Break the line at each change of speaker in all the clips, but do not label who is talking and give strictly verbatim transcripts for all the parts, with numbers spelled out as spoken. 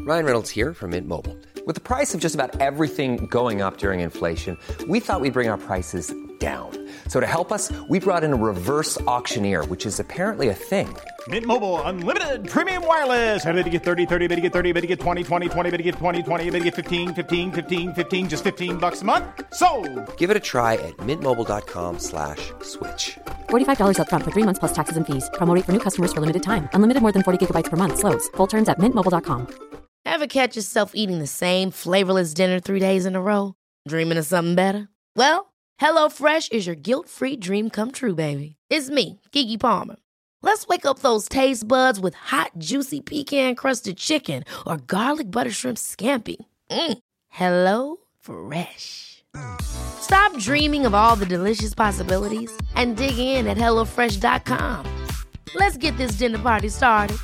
Ryan Reynolds here from Mint Mobile. With the price of just about everything going up during inflation, we thought we'd bring our prices down. So to help us, we brought in a reverse auctioneer, which is apparently a thing.
Mint Mobile Unlimited Premium Wireless. How to get thirty, thirty, how to get thirty, how to get twenty, twenty, twenty, how to get twenty, twenty, how to get fifteen, fifteen, fifteen, fifteen, just fifteen bucks a month? Sold!
Give it a try at mintmobile.com slash switch.
forty-five dollars up front for three months plus taxes and fees. Promo rate for new customers for limited time. Unlimited more than forty gigabytes per month. Slows full terms at mint mobile dot com.
Ever catch yourself eating the same flavorless dinner three days in a row? Dreaming of something better? Well, HelloFresh is your guilt-free dream come true, baby. It's me, Keke Palmer. Let's wake up those taste buds with hot, juicy pecan-crusted chicken or garlic butter shrimp scampi. Mm. Hello Fresh. Stop dreaming of all the delicious possibilities and dig in at hello fresh dot com. Let's get this dinner party started.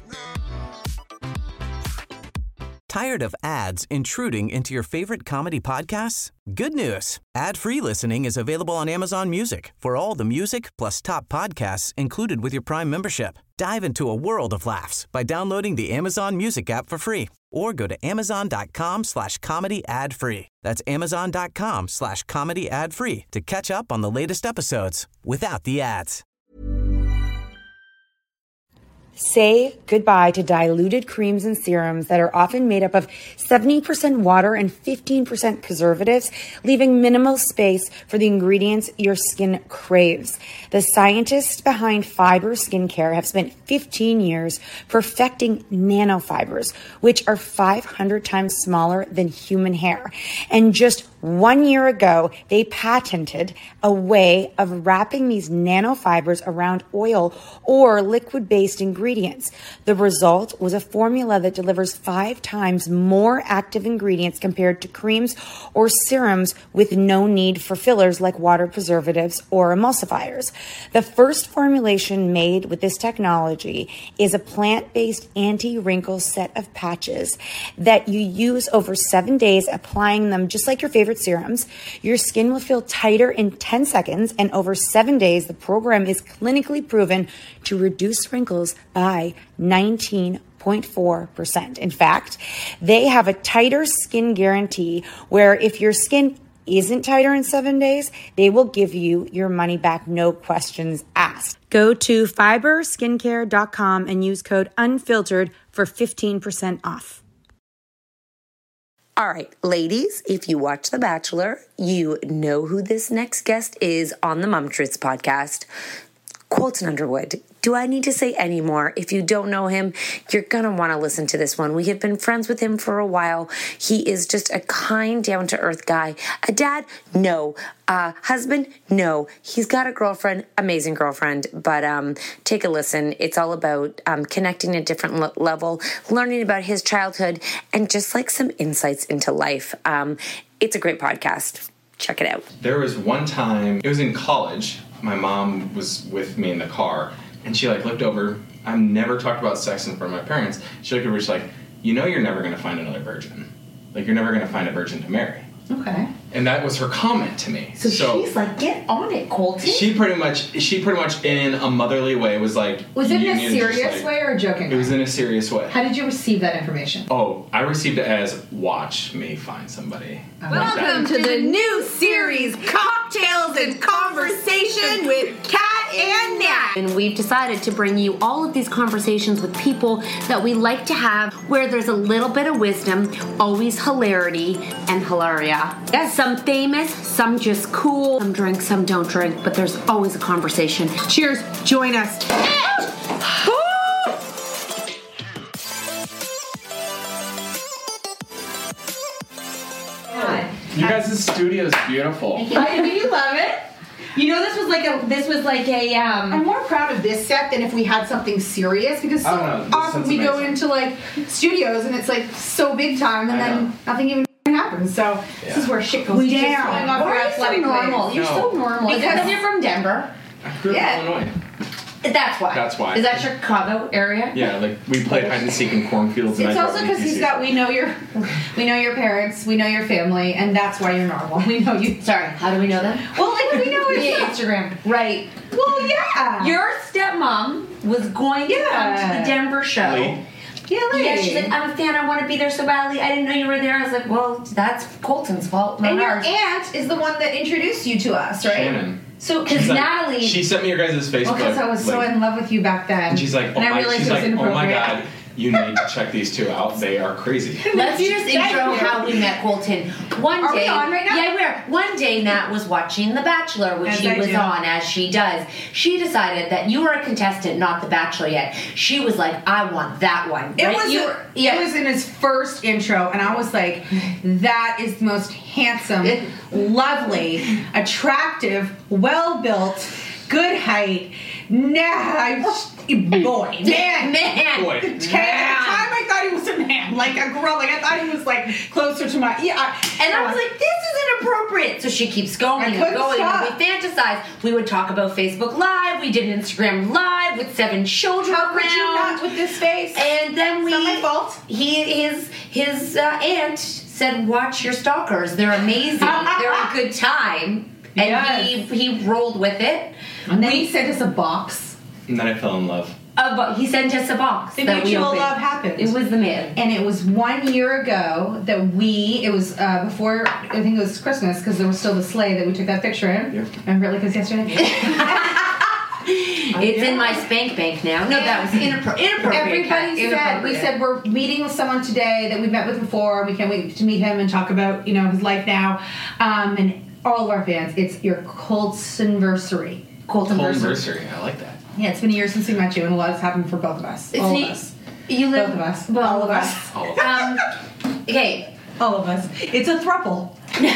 Tired of ads intruding into your favorite comedy podcasts? Good news. Ad-free listening is available on Amazon Music for all the music plus top podcasts included with your Prime membership. Dive into a world of laughs by downloading the Amazon Music app for free or go to amazon.com slash comedy ad free. That's amazon.com slash comedy ad free to catch up on the latest episodes without the ads.
Say goodbye to diluted creams and serums that are often made up of seventy percent water and fifteen percent preservatives, leaving minimal space for the ingredients your skin craves. The scientists behind Fiber Skincare have spent fifteen years perfecting nanofibers, which are five hundred times smaller than human hair. And just one year ago, they patented a way of wrapping these nanofibers around oil or liquid-based ingredients. The result was a formula that delivers five times more active ingredients compared to creams or serums with no need for fillers like water preservatives or emulsifiers. The first formulation made with this technology is a plant-based anti-wrinkle set of patches that you use over seven days, applying them just like your favorite serums. Your skin will feel tighter in ten seconds, and over seven days, the program is clinically proven to reduce wrinkles by nineteen point four percent. In fact, they have a tighter skin guarantee where if your skin isn't tighter in seven days, they will give you your money back, no questions asked. Go to fiber skincare dot com and use code UNFILTERED for fifteen percent off.
All right, ladies, if you watch The Bachelor, you know who this next guest is on the Mom Truths podcast. Colton Underwood. Do I need to say any more? If you don't know him, you're going to want to listen to this one. We have been friends with him for a while. He is just a kind, down-to-earth guy. A dad? No. Uh, husband? No. He's got a girlfriend, amazing girlfriend, but um, take a listen. It's all about um, connecting at a different le- level, learning about his childhood, and just like some insights into life. Um, it's a great podcast. Check it out.
There was one time, it was in college, my mom was with me in the car, and she like looked over. I've never talked about sex in front of my parents. She looked over, she's like, you know you're never going to find another virgin. Like, you're never going to find a virgin to marry.
Okay.
And that was her comment to me.
So, so she's like, get on it, Colton.
She pretty much, she pretty much in a motherly way was like...
Was it in a serious like, way or a joking way?
It was in a serious way.
How did you receive that information?
Oh, I received it as, watch me find somebody.
Welcome to the new series, Cocktails and Conversation with Kat and Nat.
And we've decided to bring you all of these conversations with people that we like to have where there's a little bit of wisdom, always hilarity, and hilaria. Yes, some famous, some just cool, some drink, some don't drink, but there's always a conversation.
Cheers. Join us.
You guys' studio is beautiful.
I, do you love it? You know, this was like a, this was like a, um... I'm more proud of this set than if we had something serious, because so
know,
often we go into, like, studios and it's, like, so big time and I then know. nothing even happens. So yeah. This is where shit goes
we
down.
Why are you so normal?
No.
You're so normal.
Because you're from Denver.
I grew up
yeah.
in Illinois.
That's why.
That's why.
Is that Chicago area?
Yeah, like we played hide and seek in cornfields.
It's
and
also because he's got. We know your, we know your parents. We know your family, and that's why you're normal. We know you.
Sorry, how do we know that?
Well, like we know
via Instagram, right?
Well, yeah.
Your stepmom was going to
yeah.
come to the Denver show.
Lee.
Really?
Yeah, she's like, I'm a fan. I want to be there so badly. I didn't know you were there. I was like, well, that's Colton's fault. Not
And your
ours.
aunt is the one that introduced you to us, right?
Shannon.
So,
Because
She's like-
Natalie...
She sent me your guys' Facebook.
well, because I was so
like-
in love with you back then.
And she's like, oh
and I
my,
realized
she's
it was
like, oh my
inappropriate.
god, you need to check these two out. They are crazy.
Let's just intro how we met Colton. One
Are we
day,
on right now?
Yeah, we are. One day, Nat was watching The Bachelor, which
As
she
I
was
do.
on, as she does. She decided that you were a contestant, not The Bachelor yet. She was like, I want that one.
It
right?
was,
You
a-
were- yeah.
it was in his first intro, and I was like, that is the most handsome, lovely, attractive, well-built, good height, nah, boy, man.
Man.
Boy.
At the time, I thought he was a man, like a girl. Like I thought he was like closer to my. Yeah, I,
And I was like, this is inappropriate. So she keeps going
I
and
couldn't
going.
stop.
And we fantasize. We would talk about Facebook Live. We did Instagram Live with seven children
how
around.
could you not with this face?
And then we,
It's not my fault.
He, his, his uh, aunt said, "Watch your stalkers. They're amazing. They're a good time." And
Yes.
he he rolled with it.
And then he sent us a box.
And then I fell in love.
Uh, but he sent us a box.
The
that we
mutual
opened.
love happened.
It was the man.
And it was one year ago that we, it was uh, before, I think it was Christmas, because there was still the sleigh that we took that picture in.
Yep.
Remember it like it was yesterday?
It's in my spank bank now. No, that was inappro- inappropriate.
Everybody
Kat.
said, we
Inappropriate.
said we're meeting with someone today that we met with before. We can't wait to meet him and talk about, you know, his life now. Um, and all of our fans, it's your Coltonversary.
Coltonversary.
Anniversary. I like that.
Yeah, it's been a year since we met you, and a lot has happened for both of us. All
See,
of us.
You live
Both of us.
Well,
All of us.
All of
Um, okay.
All of us. It's a throuple.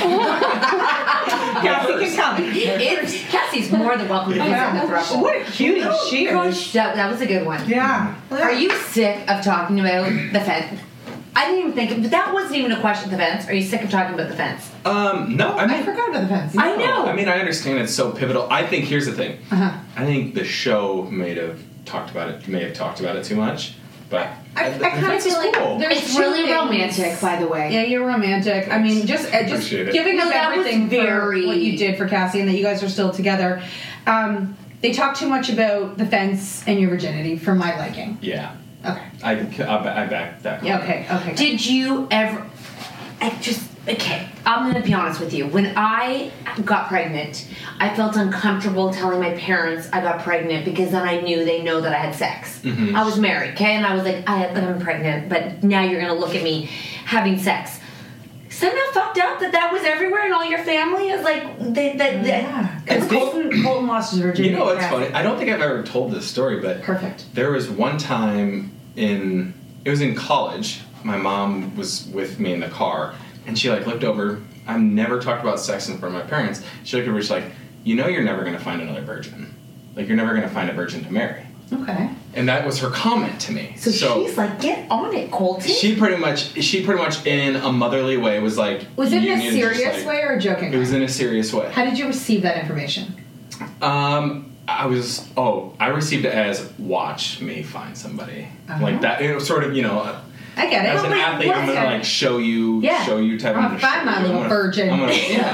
Cassie can come.
It's, Cassie's more than welcome to visit in the throuple.
What a cutie she is.
Gosh, that, that was a good one.
Yeah.
Are you sick of talking about the fence? I didn't even think, but that wasn't even a question. The fence. Are you sick of talking about the fence?
Um, no, I mean,
I forgot about the fence.
I know.
I mean, I understand it's so pivotal. I think here's the thing.
Uh-huh.
I think the show may have talked about it. May have talked about it too much, but
I, I
the
kind of
fence is
feel like
cool.
there's
It's
two
really
things.
romantic, by the way.
Yeah, you're romantic. I mean, just uh, just
Appreciate it.
giving
No,
up
that was
everything
very-
for what you did for Cassie and that you guys are still together. Um, they talk too much about the fence and your virginity for my liking.
Yeah,
Okay.
I I, I back that.
Yeah.
comment.
Okay. Okay.
Did you ever? I just okay. I'm gonna be honest with you. When I got pregnant, I felt uncomfortable telling my parents I got pregnant because then I knew they know that I had sex.
Mm-hmm.
I was married, okay, and I was like, I, I'm pregnant, but now you're gonna look at me having sex. Isn't that fucked up that that was everywhere and all your family is like they that
Yeah. Because
And the-
Colton, Colton lost his virginity.
You know what's
to
funny?
Cassie.
I don't think I've ever told this story, but
Perfect.
there was one time in it was in college. My mom was with me in the car, and she like looked over. I've never talked about sex in front of my parents. She looked over. She's like, "You know, you're never going to find another virgin. Like, you're never going to find a virgin to marry."
Okay.
And that was her comment to me.
So, she's like, get on it, Colton.
She pretty much, she pretty much in a motherly way was like,
Was it
you
in a
need to just,
serious
like-
way or a joking
It was
way?
in a serious way.
How did you receive that information?
Um, I was, oh, I received it as watch me find somebody.
Uh-huh.
Like that, it was sort of, you know,
I get it.
as
But
an
wait,
athlete, I'm
what's
gonna
it?
like show you,
Yeah.
show you type.
I'll
I'm gonna
find
show
my
you.
little
I'm gonna-
virgin.
I'm gonna, yeah.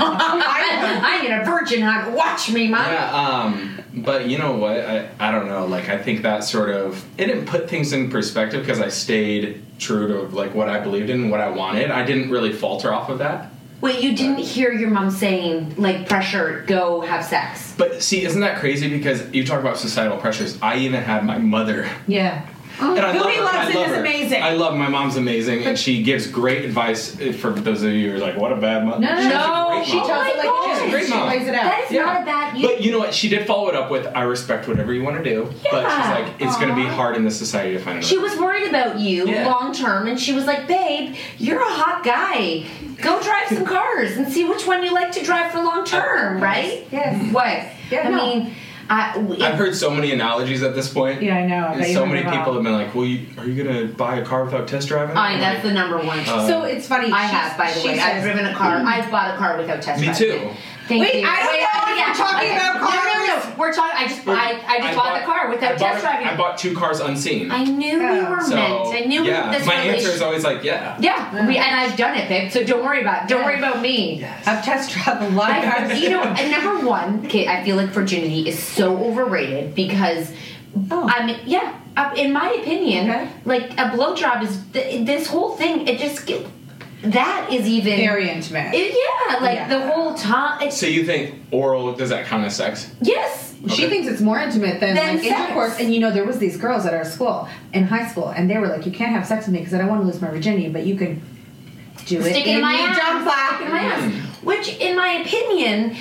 I, I get a virgin hunt. Watch me, mom.
Yeah, um, but you know what? I, I don't know. Like, I think that sort of it didn't put things in perspective because I stayed true to like what I believed in, what I wanted. I didn't really falter off of that.
Wait, you didn't hear your mom saying like pressure, go have sex?
But see, isn't that crazy? Because you talk about societal pressures. I even had my mother.
Yeah.
And I
Who
love
he
her.
loves
I
and
love
is
her.
amazing.
I love my mom's amazing, and she gives great advice. For those of you who are like, "What a bad mother!"
No, no,
She's a
no.
great
She
mom.
tells it like
Oh my
it is.
God. Great
She
mom.
lays it out.
That is not a bad. You,
But you know what? She did follow it up with, "I respect whatever you want to do," but she's
Yeah.
like, "It's going to be hard in this society to find another."
she was worried about you
Yeah.
long term, and she was like, "Babe, you're a hot guy. Go drive some cars and see which one you like to drive for long term, right?"
Yes.
What?
Yeah,
I
no.
mean, I. It,
I've heard so many analogies at this point.
Yeah, I know. I
And
bet you
so
heard
many
them all.
people have been like, "Well, you, are you going to buy a car without test driving?"
I.
I'm
That's
like,
the number one.
Uh,
So it's funny.
I
she's-
have, by the
she
way. I've
says-
driven a car. I've bought a car without test
Me
driving.
too.
Thank
Wait,
you.
I don't know if
yeah,
we're talking
okay.
about
No, no,
cars.
no. We're talking. I just. I. I just
I
bought, the car
I
without
bought,
test driving.
I bought two cars unseen.
I knew we
Yeah.
were
so,
meant. I knew
yeah,
this
my answer
relation-
is always like, "Yeah."
Yeah, we, and I've done it, babe. So don't worry about. Don't
Yeah.
worry about me.
Yes.
I've test driven a lot of
I,
cars.
you know, and number one, okay, I feel like virginity is so overrated because
Oh. I mean, yeah. Uh, in my opinion, okay. like a blowjob is th- this whole thing. It just get, that is even
very intimate.
It, yeah, like yeah. the whole time.
So you think oral does that count as sex?
Yes.
Okay. She thinks it's more intimate than, than like sex. Intercourse. And you know, there was these girls at our school in high school, and they were like, "You can't have sex with me because I don't want to lose my virginity, but you can do
Stick
it
in,
in
my
your
ass.
jump back
in my ass." Which, in my opinion,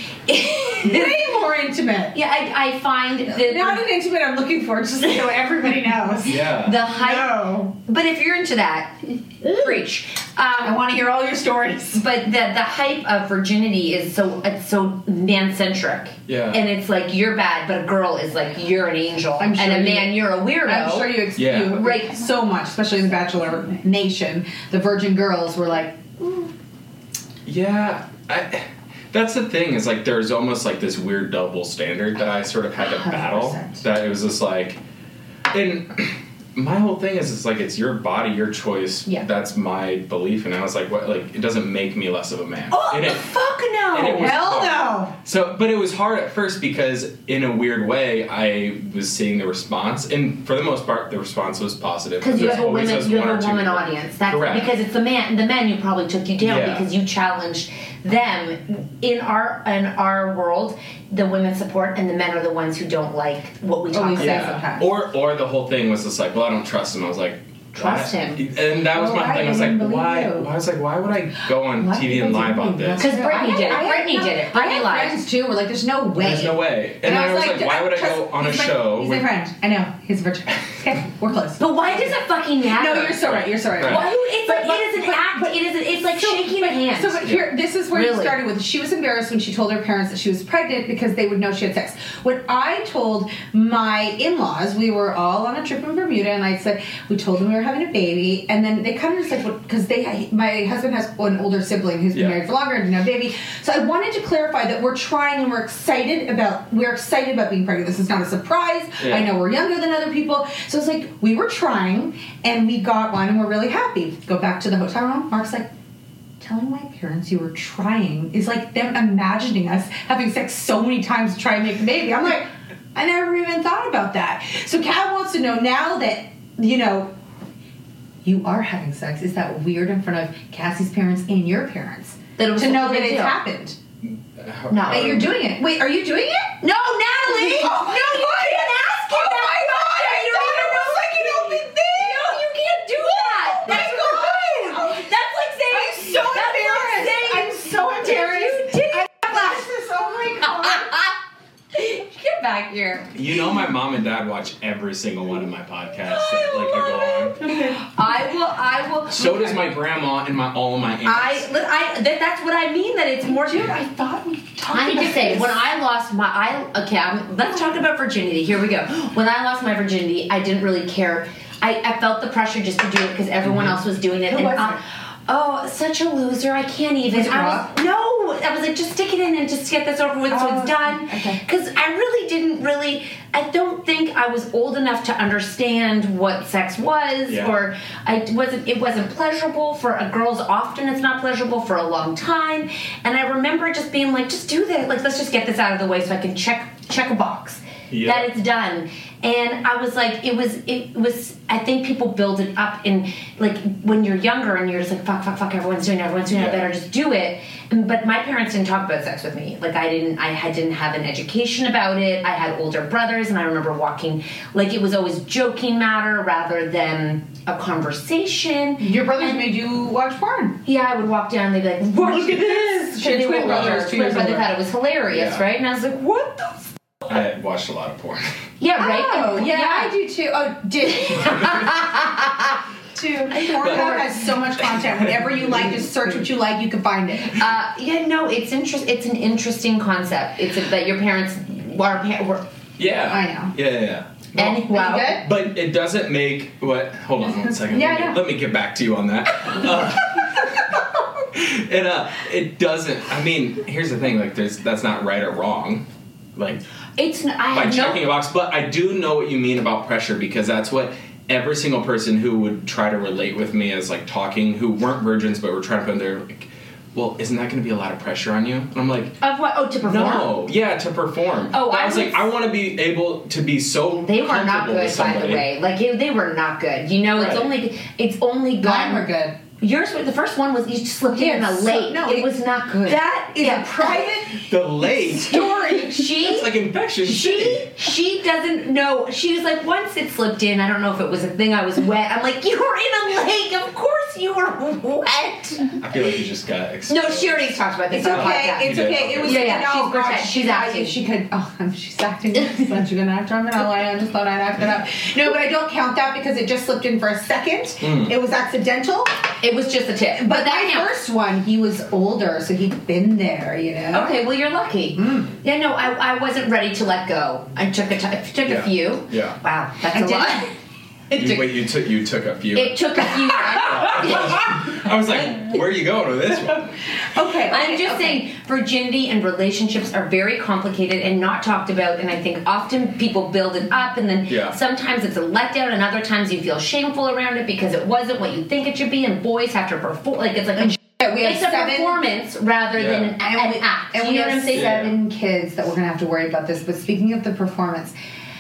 way more intimate.
Yeah, I, I find that
not an intimate I'm looking for, just so everybody knows.
Yeah.
The hype.
No.
But if you're into that, preach. Um,
I want to hear all your stories.
But the the hype of virginity is so it's so man centric.
Yeah.
And it's like you're bad, but a girl is like you're an angel,
I'm sure
and a
you,
man you're a weirdo.
I'm sure you, ex-
yeah.
you
right
so much, especially in the Bachelor Nation. The virgin girls were like, mm.
yeah. I, that's the thing is like there's almost like this weird double standard that I sort of had to battle. one hundred percent That it was just like, and my whole thing is it's like it's your body, your choice.
Yeah.
That's my belief, and I was like, what? Like it doesn't make me less of a man.
Oh
and it,
fuck no!
and it was
Hell
hard.
no!
So, but it was hard at first because in a weird way I was seeing the response, and for the most part the response was positive.
Because you have a
always
women,
those
you
one
have
or
a
two
woman
people.
audience. That's
Correct.
because it's the man. The men you probably took you down
Yeah.
because you challenged them. In our in our world, the women support, and the men are the ones who don't like what we talk
we
about.
say
Yeah.
sometimes.
Or or the whole thing was just like, well, I don't trust him. I was like,
Trust
why?
him.
And that was
Oh,
my
I
thing. I was like,
didn't
why?
believe you.
I was like, why would I go on
Why
T V
people
and lie
do
about
that?
this?
Because Brittany
I
did
had- I
it.
had-
Brittany
no,
did it.
I
Brittany
had
lied.
friends too. Were like, "There's no way."
There's no way. And, I was like, why would I go on a
he's my,
show?
He's
with,
my friend. I know. He's a virgin. Okay, we're close.
But why does it fucking matter?
No, you're so right. You're so right.
Right.
Why? It's
But-
like
but-
it is an
but-
act.
but-
it is. It's like
So,
shaking
but-
a hand.
So, but here, this is where
Really?
it started with. She was embarrassed when she told her parents that she was pregnant because they would know she had sex. When I told my in-laws, we were all on a trip in Bermuda, and I said we told them we were having a baby, and then they kind of just like because they, my husband has an older sibling who's been
Yeah.
married for longer and didn't have a baby. So I wanted to clarify that we're trying and we're excited about we're excited about being pregnant. This is not a surprise.
Yeah.
I know we're younger than other people, so it's like we were trying and we got one and we're really happy. Go back to the hotel room. Mark's like, telling my parents you were trying is like them imagining us having sex so many times to try and make a baby. I'm like, I never even thought about that. So Kat wants to know now that, you know, you are having sex, is that weird in front of Cassie's parents and your parents?
That it was
to know
a
that
big
it's
deal.
happened.
No.
That you're doing it. Wait, are you doing it?
No, Natalie!
Oh my
no, you
God.
can't ask him
Oh
that
my God,
question.
I
You
thought
don't
it
even
was
know-
like an open thing.
No, you can't do that.
Oh my
That's
God.
rude. That's like saying
I'm so
that's
embarrassed.
Like saying,
I'm so embarrassed.
You did
This is, oh my God.
Get back here.
You know, my mom and dad watch every single one of my podcasts that like I go on.
I will. I will.
So does my grandma and my all of my aunts.
I, li- I that, that's what I mean. That it's more.
Dude, I thought we talked
I need
about
to say,
this.
when I lost my, I okay. I'm, let's talk about virginity. Here we go. When I lost my virginity, I didn't really care. I, I felt the pressure just to do it because everyone
Mm-hmm.
else was doing it.
Who
and
was
I,
it?
Oh, such a loser! I can't even.
Was it
I
Rob?
was, no, I was like, just stick it in and just get this over with, so
Oh,
it's done.
okay.
Because I really didn't really. I don't think I was old enough to understand what sex was,
Yeah.
or I wasn't. It wasn't pleasurable for uh, girls. Often, it's not pleasurable for a long time. And I remember just being like, just do this. Like, let's just get this out of the way so I can check check a box.
Yeah.
That it's done. And I was like, it was, it was, I think people build it up in, like, when you're younger and you're just like, fuck, fuck, fuck, everyone's doing it, everyone's doing it, I
Yeah.
better just do it. And, but my parents didn't talk about sex with me. Like, I didn't, I had, didn't have an education about it. I had older brothers, and I remember walking, like, it was always joking matter rather than a conversation.
Your brothers
And-
made you watch porn.
Yeah, I would walk down, they'd be like, what?
Look at this.
Because
She had
they
twin
were
brothers,
older,
two
twin
years
brothers, they
older.
thought it was hilarious,
Yeah.
right? And I was like, what the f-?
I had watched a lot of porn.
Yeah, right?
Oh,
And-
yeah, I do too. Oh, did. Dude, Pornhub has so much content. Whatever you like, just search what you like, you can find it.
Uh, yeah, no, it's interest. It's an interesting concept. It's a, that your parents were. were
Yeah.
I know.
Yeah, yeah, yeah. No,
and wow.
good?
but it doesn't make what. Hold on one second.
Yeah,
let, me,
yeah.
let me get back to you on that. Uh, and uh, it doesn't. I mean, here's the thing. Like, there's that's not right or wrong. Like,
It's. n- I
by
have
checking
no.
a box, but I do know what you mean about pressure because that's what every single person who would try to relate with me as like talking, who weren't virgins but were trying to put in their like, well, isn't that going to be a lot of pressure on you? And I'm like,
of what? Oh, to perform?
No, yeah, to perform.
Oh,
but I
I
was
was
like, I want to be able to be so.
They were not
comfortable with
good, by the
somebody.
way. Like it, they were not good. You know, it's
Right.
only it's only gone.
Mine were good.
Yours, the first one was you slipped in in a
Yes,
lake.
no,
it,
it-
was not good.
That is
Yeah.
a private
The lake.
story. She
It's like infection
She
city.
she doesn't know. She was like, once it slipped in. I don't know if it was a thing. I was wet. I'm like, you were in a lake. Of course you were wet.
I feel like you just got exposed.
No, she already talked about this.
It's
on the
okay.
podcast.
It's
You did,
okay.
okay.
It was
Yeah, yeah,
no,
she's
God,
pretend- she's
she-
acting.
If she could, oh, she's acting. Since you're gonna act, I'm gonna lie. I just thought I'd act it up. No, but I don't count that because it just slipped in for a second.
Mm.
It was accidental.
It was just a tip.
But,
But that
my
counts.
first one, he was older, so he'd been there. You know.
Okay, well, you're lucky. Yeah, no, I, I wasn't ready to let go. I took a t- it took
Yeah.
a few.
Yeah.
Wow, that's
I
a
did.
lot. It
You,
took,
wait, you took you took a few.
it took a few.
I was like, where are you going with this one?
Okay.
I'm
okay,
just
okay.
saying, virginity and relationships are very complicated and not talked about. And I think often people build it up, and then
Yeah.
sometimes it's a letdown, and other times you feel shameful around it because it wasn't what you think it should be. And boys have to perform, like it's like a,
Yeah, we have
it's a
seven-
performance rather
Yeah.
than an,
And
an
we,
act.
and
you
we
know
have
what I'm saying?
seven kids that we're gonna have to worry about this. But speaking of the performance,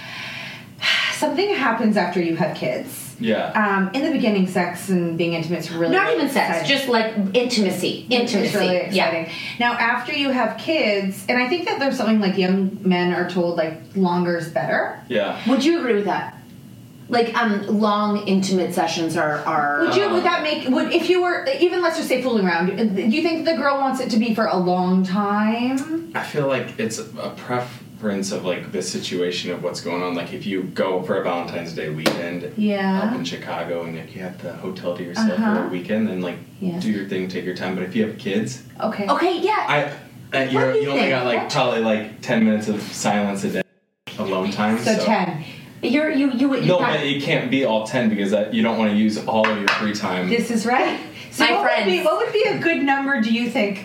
something happens after you have kids.
Yeah.
Um, in the beginning, sex and being intimate is really
Not even sex,
exciting.
just like intimacy. Intimacy.
It's really exciting.
Yeah.
Now, after you have kids, and I think that there's something like young men are told like longer is better.
Yeah.
Would you agree with that? Like, um, long intimate sessions are are.
Would you?
Uh,
Would that make? Would if you were even let's just say fooling around? Do you think the girl wants it to be for a long time?
I feel like it's a preference of like the situation of what's going on. Like if you go for a Valentine's Day weekend
Yeah.
up in Chicago and like you have the hotel to yourself
Uh-huh.
for a weekend, then like
Yes.
do your thing, take your time. But if you have kids,
Okay.
Okay, yeah.
I uh, you're,
What do you
you only
think?
got like
What?
probably like ten minutes of silence a day, alone time.
So ten.
You're you you. you
No,
got-
but it can't be all ten because that, you don't want to use all of your free time.
This is right. So
My
what
friends.
Would be, what would be a good number? Do you think?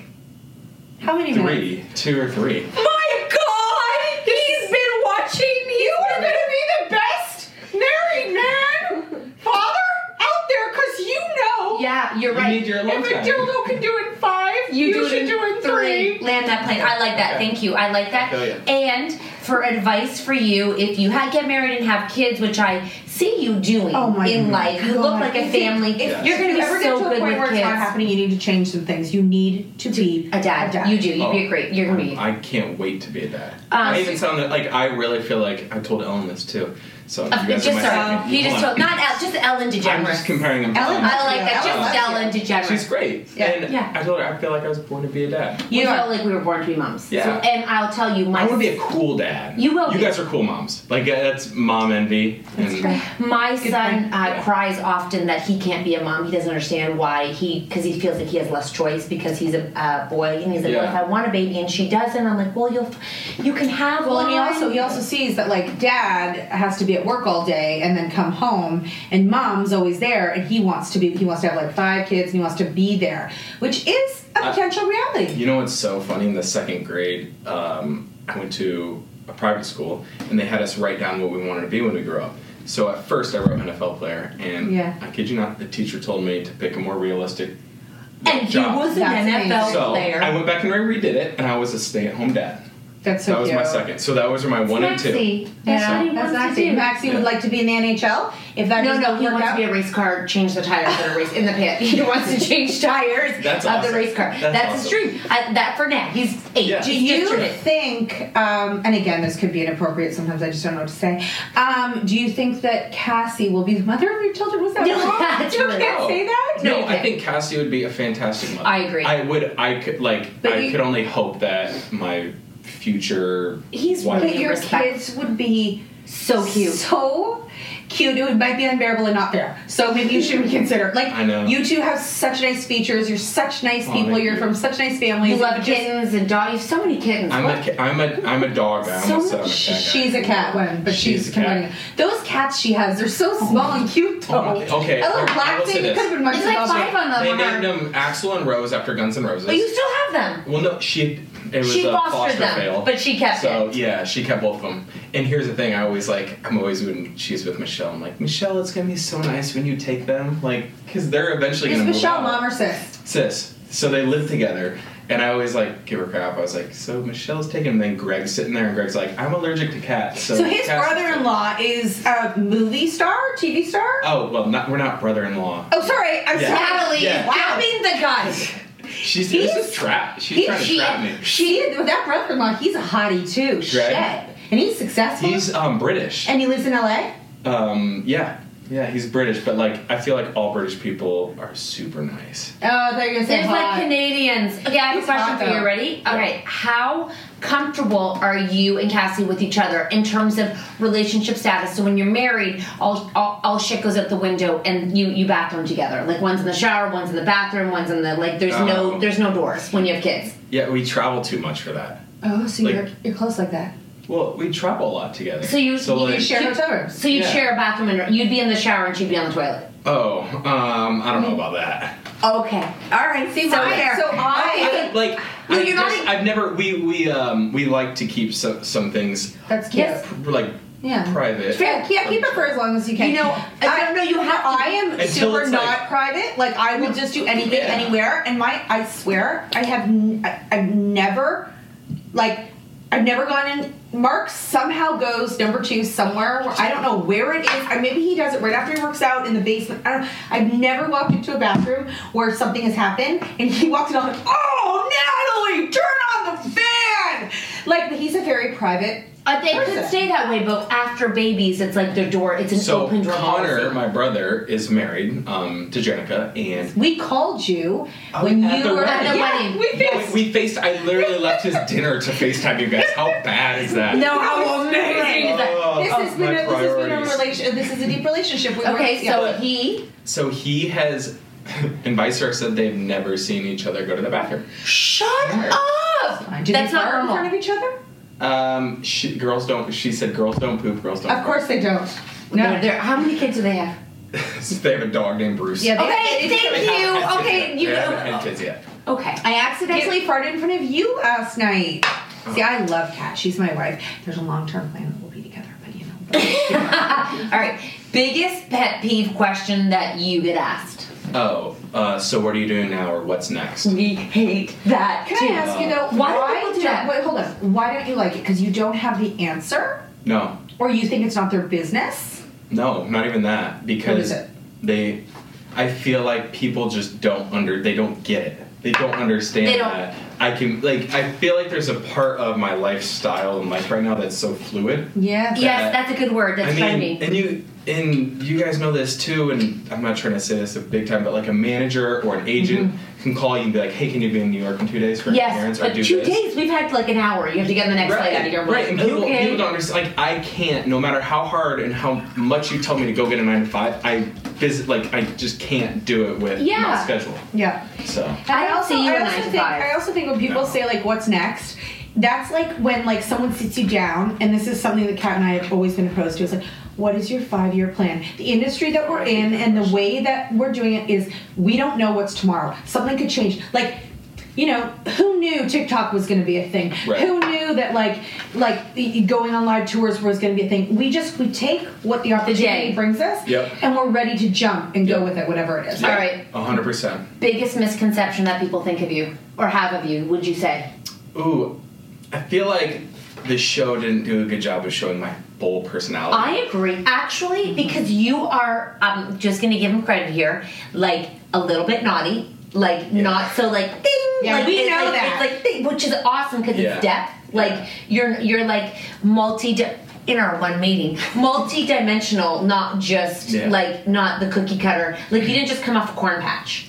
How many minutes?
Three, two or three.
My God! He's been watching. You are going to be the best married man, father out there, because you know.
Yeah, you're
You
right.
need your alone
If a
time.
dildo can do it in five, you,
do it
should
in
do it in three.
Land that plane. I like that.
Okay.
Thank you. I like that.
I feel ya.
And for advice for you, if you ha- get married and have kids, which I see you doing
Oh my
in life, you look
God.
like a
If you-
family.
If
You're going to
you
be
ever
so
get to a
good
point
with
where
kids.
it's not happening, you need to change some things. You need to be
A dad. You do. You'd be a great. You're going to be.
I can't wait to be a dad.
Um,
I even sound like I really feel like I told Ellen this too. So you
Uh,
guys
just
are my
sorry.
second-
He just
hold on.
told not El, just Ellen DeGeneres.
I'm just comparing them. to
Ellen-
I like that.
Ellen
Just
loves
Ellen
you.
DeGeneres.
She's great.
Yeah.
And
Yeah.
I told her I feel like I was born to be a dad.
We
You
felt
are.
like we were born to be moms.
Yeah.
So, and I'll tell you, my
I want to be a cool dad.
You will
You
be.
guys are cool moms. Like uh, that's mom envy. And
My son
point.
uh,
Yeah.
cries often that he can't be a mom. He doesn't understand why he, because he feels like he has less choice because he's a uh, boy, and he's like,
Yeah.
"Well, if I want a baby and she doesn't," I'm like, "Well, you'll, you can have
Well,
one."
and he also he also sees that like dad has to be at work all day and then come home, and mom's always there, and he wants to be he wants to have like five kids and he wants to be there, which is a
I-
potential reality.
You know what's so funny? In the second grade, um, I went to a private school, and they had us write down what we wanted to be when we grew up. So at first, I wrote N F L player, and
Yeah.
I kid you not, the teacher told me to pick a more realistic
and he
job.
was an
That's
N F L
so
player.
I went back and redid it, and I was a stay-at-home dad.
That's so
that was
cute.
my second. So that was my one and two.
Maxie. That's
Yeah,
what he
that's
wants to
Maxie.
do.
Maxie
Yeah.
would like to be in the N H L if that
No,
does
no,
not
he
work
wants
out.
to be a race car, change the tires of the race in the pit. He wants to change tires
That's
of
awesome.
the race car.
That's
That's, his
awesome.
dream. I, that for now. He's eight.
Yeah.
Do
He's
you
just turned it.
think, um, and again, this could be inappropriate, sometimes I just don't know what to say, um, do you think that Cassie will be the mother of your children? Was that
No,
wrong?
that's
You
rude.
can't say that?
No,
you
I
can't.
think Cassie would be a fantastic mother.
I agree.
I would. I could like.
But
I
you-
could only hope that my future.
He's
wife-
really
But your
respect-
kids would be
So cute.
so cute. It would might be unbearable and not fair. So maybe you should reconsider. Like
I know.
you two have such nice features. You're such nice
Oh,
people.
thank
You're
you.
from such nice families.
You love
It would just-
kittens and dogs. You have so many kittens.
I'm
What?
a. ca- I'm a. I'm a dog. I
So
almost said I'm a
much-
cat guy.
She's a cat one, but she's,
She's a cat.
converting. Those cats she has, they're so small and cute though.
Oh my- okay,
A little
I
black
will say
thing. It
this.
could have been much
It's like
smaller.
five on
They
them.
named them Axel and Rose after Guns N' Roses.
But you still have them.
Well, no, she. It was
She
a
fostered
foster
them,
fail.
but she kept
so,
it.
yeah, she kept both of them. And here's the thing: I always like. I'm always when she's with Michelle. I'm like, Michelle, it's gonna be so nice when you take them, like, because they're eventually
Is
gonna
Michelle
move out.
mom or sis?
Sis. so they live together. And I always, like, give her crap. I was like, so Michelle's taking him. And then Greg's sitting there, and Greg's like, I'm allergic to cats. So,
so his
cats
brother-in-law is a movie star, T V star?
Oh, well, not, we're not brother-in-law.
Oh, sorry. I'm
Yeah.
Natalie.
Yeah.
Grabbing the guns.
She's,
He's-
this is trap. She's
he-
trying to
she-
trap me.
She, that brother-in-law, he's a hottie, too. Shit. And he's successful.
He's um, British.
And he lives in L A?
Um, yeah. Yeah, he's British, but, like, I feel like all British people are super nice.
Oh, I thought you were going to say
There's
hot.
like Canadians. Okay, I have
He's
a question
hot,
for you.
though.
Ready? Okay, how comfortable are you and Cassie with each other in terms of relationship status? So when you're married, all all, all shit goes out the window, and you you bathroom together. Like one's in the shower, one's in the bathroom, one's in the like. There's no
Oh.
there's no doors when you have kids.
Yeah, we travel too much for that.
Oh, so
Like-
you're, you're close like that.
Well, we travel a lot together.
So you
so,
you
like,
share
hotel rooms.
So you
Yeah.
share a bathroom, and you'd be in the shower, and she'd be on the toilet.
Oh, um, I don't know about that.
Okay.
All right. See,
So
my
there.
So I...
I, like,
No,
I
you're not
just-
even-
I've never. We we um we like to keep some some things
That's cute.
like
Yeah.
private.
Yeah, yeah, keep it for as long as you can.
You know,
I don't know. You have. I am
Until
super
it's
not
like-
private. Like I will just do anything
Yeah.
anywhere. And my, I swear, I have. N- I, I've never, like, I've never gone in. Mark somehow goes number two somewhere where I don't know where it is. Or maybe he does it right after he works out in the basement. I don't. I've never walked into a bathroom where something has happened and he walks in on like, oh, Natalie, turn on the fan. Like he's a very private.
Uh, they
person.
could stay that way, but after babies, it's like their door. It's an
So
open door
Connor,
policy.
my brother, is married um, to Jenica, and
We called you
Oh,
when
at
you
the
were
wedding.
at the
Yeah,
wedding.
we
we, we faced. I literally left his dinner to FaceTime you guys. How bad is that?
No, how amazing is that?
Oh,
This has been
my
a, this has been a
priorities.
relation. This is a deep relationship. We
Okay,
were,
so
yeah.
he.
So he has, and vice versa. They've never seen each other go to the bathroom.
Shut
Yeah.
up!
Do
That's
they
not
fart in
normal.
front of each other?
Um, she, girls don't. She said girls don't poop. Girls don't.
Of course they don't.
No,
No.
they're, how many kids do they have?
fart. They have a dog named Bruce.
Yeah, they-
Okay,
they-
thank
They haven't
you.
had kids
Okay,
yet.
you.
They haven't had kids yet.
Okay.
I accidentally farted in front of you last night. See, I love Kat. She's my wife. There's a long-term plan that we'll be together, but you know.
All right. Biggest pet peeve question that you get asked.
Oh, uh, so what are you doing now, or what's next?
We hate that
Can
too.
I ask you though?
Why do
why
people do
don't-
that?
Wait, hold on. Why don't you like it? Because you don't have the answer,
No,
or you think it's not their business?
no, not even that. Because
What is it?
they, I feel like people just don't under. They don't get it. They don't understand
They don't-
that. I can like. I feel like there's a part of my lifestyle and life right now that's so fluid.
Yeah.
Yes, that's a good word. That's
I mean,
trendy.
and you and you guys know this too. And I'm not trying to say this a big time, but like a manager or an agent can call you and be like, "Hey, can you be in New York in two days for
Yes,
parents?"
but
or do
two
this.
days. We've had like an hour. You have to get on the next flight out of your
right, and people,
okay.
people don't understand. Like, I can't. No matter how hard and how much you tell me to go get a nine to five, I visit. Like, I just can't do it with
Yeah.
my schedule.
Yeah.
So
And
I
I,
don't
also,
see you
I
at
also
nine to
think,
five.
I also think when people
No.
say like, "What's next?" That's like when like someone sits you down, and this is something that Kat and I have always been opposed to. It's like, what is your five-year plan? The industry that we're in and the way that we're doing it is we don't know what's tomorrow. Something could change. Like, you know, who knew TikTok was going to be a thing?
Right.
Who knew that like like the- going on live tours was going to be a thing? We just we take what the opportunity
day.
brings us,
Yep.
and we're ready to jump and
Yep.
go with it, whatever it is.
All right.
A hundred percent.
Biggest misconception that people think of you or have of you, would you say?
Ooh, I feel like this show didn't do a good job of showing my full personality.
I agree. Actually, because you are, I'm just going to give him credit here, like a little bit naughty, like not so like ding.
Yeah,
like,
we
it's
know
like,
that.
It's like ding, which is awesome because
Yeah.
it's depth. Like you're you're like multi in our one meeting, multi-dimensional, not just
Yeah.
like not the cookie cutter. Like you didn't just come off a corn patch.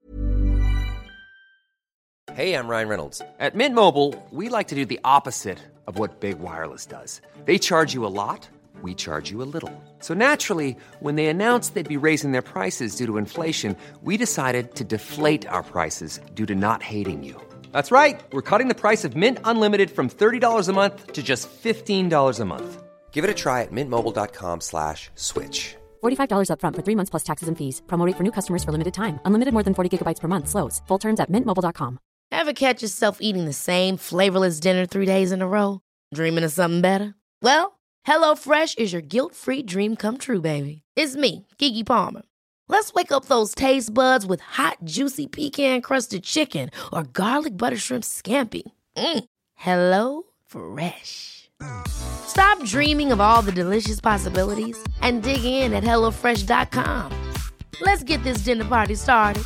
Hey, I'm Ryan Reynolds. At Mint Mobile, we like to do the opposite of what Big Wireless does. They charge you a lot, we charge you a little. So naturally, when they announced they'd be raising their prices due to inflation, we decided to deflate our prices due to not hating you. That's right. We're cutting the price of Mint Unlimited from thirty dollars a month to just fifteen dollars a month. Give it a try at mintmobile.com slash switch.
forty-five dollars up front for three months plus taxes and fees. Promo rate for new customers for limited time. Unlimited more than forty gigabytes per month. Slows full terms at mint mobile dot com.
Ever catch yourself eating the same flavorless dinner three days in a row? Dreaming of something better? Well, HelloFresh is your guilt-free dream come true, baby. It's me, Keke Palmer. Let's wake up those taste buds with hot, juicy pecan-crusted chicken or garlic butter shrimp scampi. Mm. Hello Fresh. Stop dreaming of all the delicious possibilities and dig in at hello fresh dot com. Let's get this dinner party started.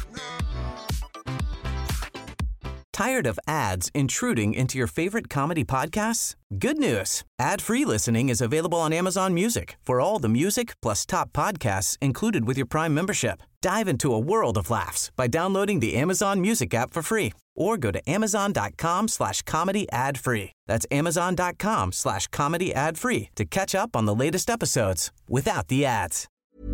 Tired of ads intruding into your favorite comedy podcasts? Good news. Ad-free listening is available on Amazon Music for all the music plus top podcasts included with your Prime membership. Dive into a world of laughs by downloading the Amazon Music app for free or go to amazon.com slash comedy ad free. That's amazon.com slash comedy ad free to catch up on the latest episodes without the ads.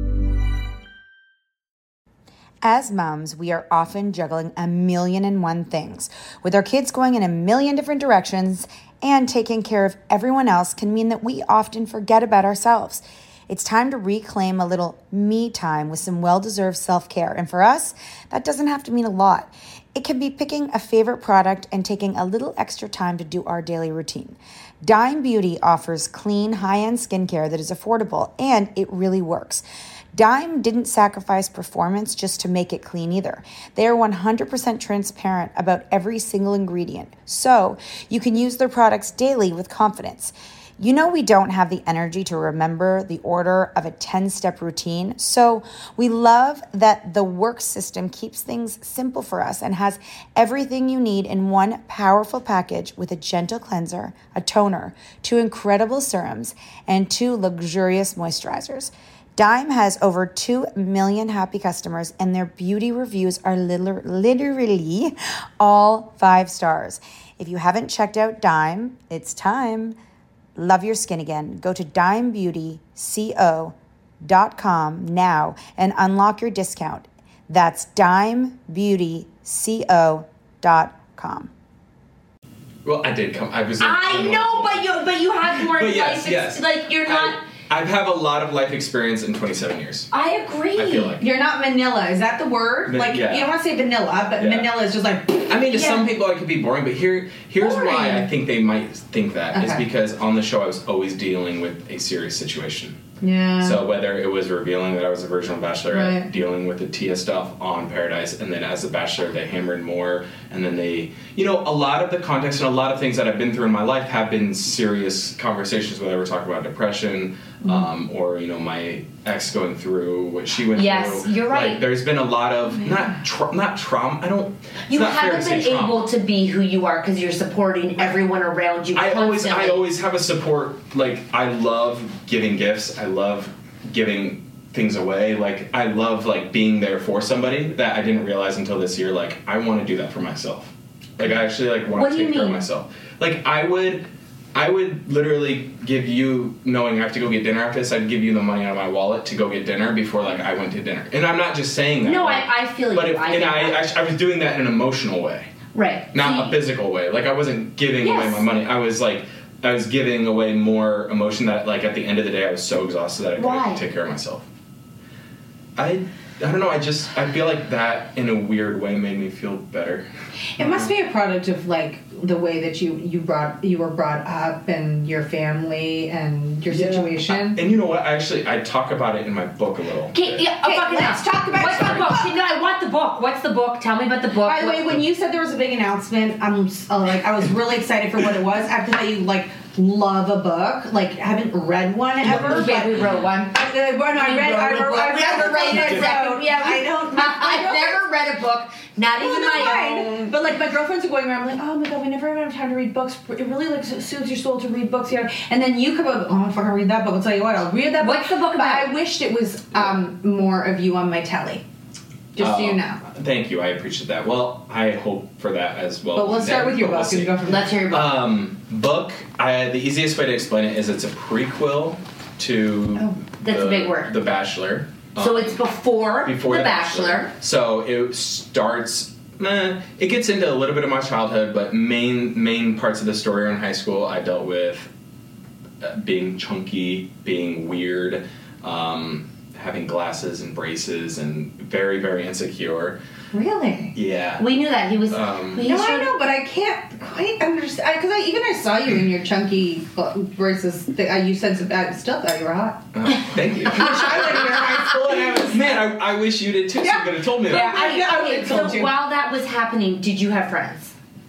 As moms, we are often juggling a million and one things. With our kids going in a million different directions and taking care of everyone else can mean that we often forget about ourselves. It's time to reclaim a little me time with some well-deserved self-care. And for us, that doesn't have to mean a lot. It can be picking a favorite product and taking a little extra time to do our daily routine. Dime Beauty offers clean, high-end skincare that is affordable, and it really works. Dime didn't sacrifice performance just to make it clean either. They are one hundred percent transparent about every single ingredient, so you can use their products daily with confidence. You know we don't have the energy to remember the order of a ten-step routine, so we love that the work system keeps things simple for us and has everything you need in one powerful package with a gentle cleanser, a toner, two incredible serums, and two luxurious moisturizers. Dime has over two million happy customers, and their beauty reviews are liter- literally all five stars. If you haven't checked out Dime, it's time. Love your skin again. Go to dime beauty co dot com now and unlock your discount. That's dime beauty co dot com.
Well, I did come. I was.
I
I'm
know, but you but you have more
but yes,
life.
yes.
Like you're not.
I, I have a lot of life experience in twenty-seven years.
I agree.
I feel like
you're not Manila. Is that the word?
Ma-
like
yeah.
you don't want to say vanilla, but
Yeah.
Manila is just like.
I mean, to
yeah.
some people, it could be boring, but here, here's
Boring.
why I think they might think that is
Okay.
because on the show I was always dealing with a serious situation.
Yeah.
So whether it was revealing that I was a virginal bachelorette,
Right.
dealing with the Tia stuff on Paradise, and then as a bachelor they hammered more, and then they, you know, a lot of the context and a lot of things that I've been through in my life have been serious conversations, whether we're talking about depression,
Mm-hmm.
um, or, you know, my ex going through what she went
Yes,
through.
you're right.
Like, there's been a lot of, not tra- not trauma, I don't, it's
You
not fair to
haven't
say
been
trauma.
able to be who you are because you're supporting everyone around you.
I always,
constantly.
I always have a support. Like, I love giving gifts. I love giving things away. Like, I love like being there for somebody that I didn't realize until this year. Like, I want to do that for myself. Like, I actually like want
What
to
do you
take care of
mean?
myself. Like, I would, I would literally give you, knowing I have to go get dinner after this, I'd give you the money out of my wallet to go get dinner before like I went to dinner. And I'm not just saying that.
No,
like,
I, I feel
But
you.
if,
I
and
get
I,
that.
I, I was doing that in an emotional way.
Right.
Not
See,
a physical way. Like, I wasn't giving away
Yes.
my money. I was like, I was giving away more emotion that, like, at the end of the day, I was so exhausted that I couldn't
Why?
take care of myself. I, I don't know. I just, I feel like that in a weird way made me feel better.
It must be a product of like the way that you you brought you were brought up and your family and your situation.
And you know what? I actually, I talk about it in my book a little.
Okay, yeah, oh,
Okay,
fucking
let's
hell.
talk about
What's
your
the book?
book.
Okay, no, I want the book. What's the book? Tell me about the book.
By the way,
What-
when you said there was a big announcement, I'm uh, like I was really excited for what it was. After that, you like love a book. Like haven't read one ever.
Okay,
but-
we wrote one.
I, I, I
We
read.
wrote
I,
a book.
I, I
We
read
never
the
read
book
it.
I wrote.
Yeah, we-
I don't.
I've never read a book. Not even
Well,
my
that's fine.
own.
But like my girlfriends are going around, I'm like, oh my god, we never have time to read books. It really like soothes your soul to read books here. And then you come up, oh, I'm fucking read that book. I'll tell you what, I'll read that book.
What's the book
But
about?
I wished it was um, more of you on my telly. Just so you
Uh,
know.
Thank you. I appreciate that. Well, I hope for that as well.
But let's start with your
But we'll
book and
see.
go from there.
Let's hear your book.
Um, book. I, the easiest way to explain it is it's a prequel to.
Oh, that's
the,
a big word.
The Bachelor.
So
Um,
it's before,
before
The Bachelor.
So it starts. Eh, it gets into a little bit of my childhood, but main main parts of the story are in high school. I dealt with uh, being chunky, being weird, um, having glasses and braces, and very very insecure.
Really?
Yeah.
We knew that he was.
Um,
he
No,
showed-
I know, but I can't quite understand because I, even I saw you in your chunky braces. Thing. I you said some, I still thought you were hot.
Uh, thank you.
I wish I went to high school and I was.
Man, I, I wish you did too. So you could have told me that.
Yeah, I, I would
Okay,
have told
so
you.
while that was happening, did you have friends?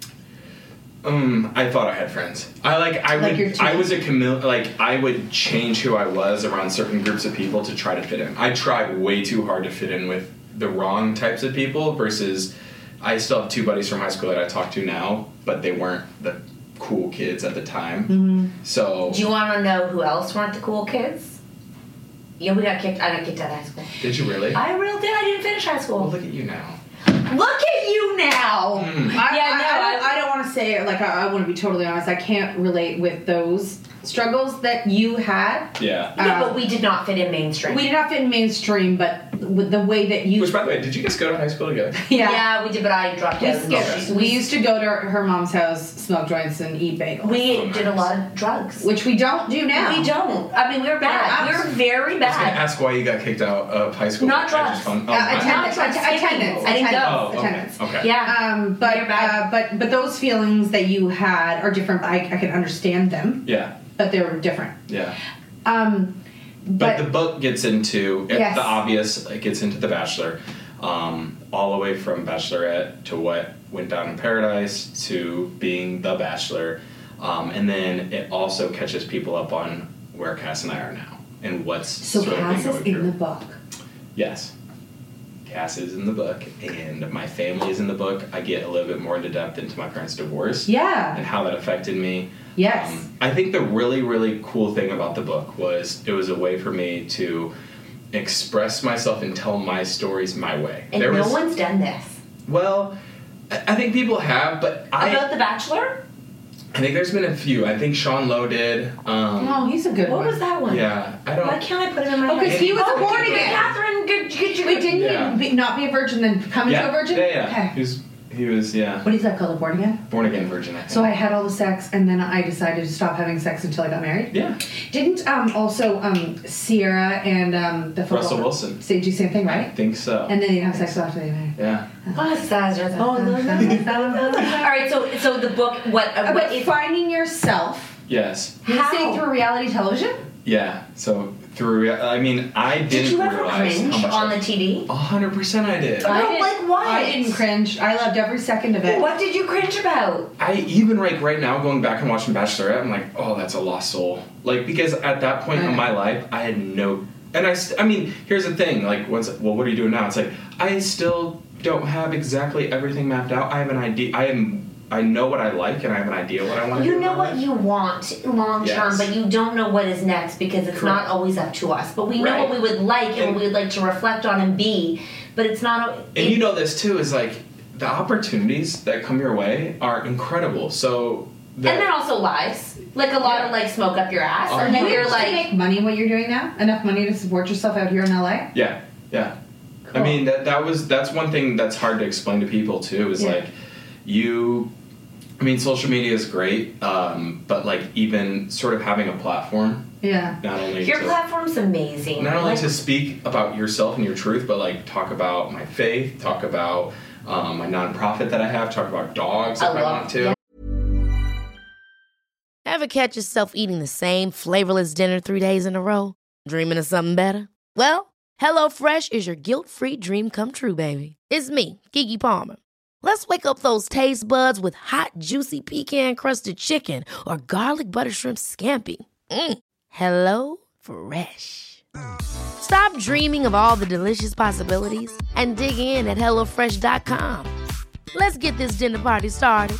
Um, I thought I had friends. I like. I
Like your
would.
team?
I was a chameleon. Like I would change who I was around certain groups of people to try to fit in. I tried way too hard to fit in with the wrong types of people. Versus, I still have two buddies from high school that I talk to now, but they weren't the cool kids at the time.
Mm-hmm.
So.
Do you want to know who else weren't the cool kids? Yeah, we got kicked. I got kicked out of high school.
Did you really?
I really did. I didn't finish high school.
Well, look at you now.
Look at you now.
Mm.
I,
Yeah,
I,
no,
I, don't,
I-
I don't want to say like I, I want to be totally honest. I can't relate with those struggles that you had.
Yeah.
No, but we did not fit in mainstream.
We did not fit in mainstream, but with the way that you.
Which, by the way, did you guys go to high school together?
yeah.
yeah, we did, but I dropped
We,
out. and
skipped.
she-
we used to go to her mom's house, smoke joints, and eat bagels.
We
Oh,
did a
nice.
lot of drugs.
which we don't do now.
We don't. I mean, we were bad. We were very
I was gonna
bad.
ask why you got kicked out of high school.
Not
I
drugs.
just found- oh,
Uh,
not
attendance,
drugs.
drugs.
attendance,
I didn't go.
Oh, okay.
attendance.
Okay.
Yeah.
Um, but
You're bad.
uh, but but those feelings that you had are different. I, I can understand them,
Yeah.
but they were different.
Yeah.
Um,
But,
but,
the book gets into it,
Yes.
the obvious. It gets into The Bachelor, um, all the way from Bachelorette to what went down in Paradise to being The Bachelor, um, and then it also catches people up on where Cass and I are now and what's
so
sort of been
Cass is
going
in
through.
the book.
Yes. Cass is in the book, and my family is in the book. I get a little bit more into depth into my parents' divorce
Yeah.
and how that affected me.
Yes.
Um, I think the really, really cool thing about the book was it was a way for me to express myself and tell my stories my way.
And
There
no
was,
one's done this.
well, I I think people have, but I,
About The Bachelor?
I think there's been a few. I think Sean Lowe did. Um,
Oh, he's a good
What
one.
was that one?
Yeah, I don't.
Why can't I put it in my
Oh, 'cause
head?
he was a
Oh,
born
good,
again.
Catherine, good, good, good.
Wait, didn't
Yeah.
he be, not be a virgin then come into
yeah,
a virgin?
yeah, yeah.
Okay.
He was, he was, yeah,
What is that called? A born again?
born again virgin. I think.
So I had all the sex, and then I decided to stop having sex until I got married.
yeah,
Didn't um also um Sierra and um the football
Russell Wilson.
say do the same thing,
I
right?
think so.
And then they didn't have sex after they got married.
yeah.
Oh, Sazra. Oh, no, no, no, no, no. All right, so so the book, what, uh,
About
what if,
finding yourself.
Yes.
You
How?
say through reality television?
Yeah. So through, I mean, I didn't
did you ever
realize
cringe
how much.
on the T V?
A hundred percent, I did.
I
No,
did-
like what? I didn't cringe. I loved every second of it.
What did you cringe about?
I even like right now going back and watching Bachelorette, I'm like, oh, that's a lost soul. Like because at that point
I
in
know.
my life, I had no, and I, st- I mean, here's the thing. Like, once, well, what are you doing now? It's like I still don't have exactly everything mapped out. I have an idea. I am. I know what I like, and I have an idea what I want to do.
You
in
know
my
what
life.
you want long term,
Yes.
but you don't know what is next because it's not
Correct.
always up to us. But we know
Right.
what we would like and,
And-
what we would like to reflect on and be. But it's not.
And you know this too is like the opportunities that come your way are incredible. So. The,
and then also lies, like a lot
Yeah.
of like smoke up your ass,
Oh,
or
Do
then
you
you're
actually
like,
make money what you're doing now? Enough money to support yourself out here in L A?
Yeah, yeah. I
Cool.
mean that that was that's one thing that's hard to explain to people too. Is
Yeah.
like you. I mean, social media is great, um, but like even sort of having a platform,
Yeah.
not only
your
to,
platform's amazing.
not only
Like,
to speak about yourself and your truth, but like talk about my faith, talk about um, my nonprofit that I have, talk about dogs
I
if I,
love-
want to.
yeah.
Ever catch yourself eating the same flavorless dinner three days in a row? Dreaming of something better? Well, HelloFresh is your guilt-free dream come true, baby. It's me, Keke Palmer. Let's wake up those taste buds with hot, juicy pecan-crusted chicken or garlic butter shrimp scampi. Mm. Hello Fresh. Stop dreaming of all the delicious possibilities and dig in at hello fresh dot com. Let's get this dinner party started.